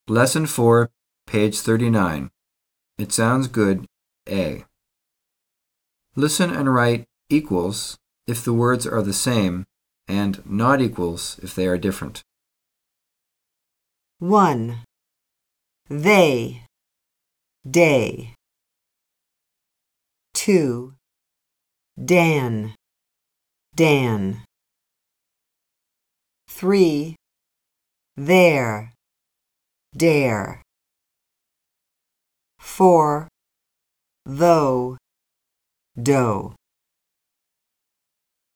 Lesson 4, page 39. It sounds good, A. Listen and write equals if the words are the same and not equals if they are different. 1. They, day. 2. Dan, Dan. 3. There, dare. 4. Though, doe.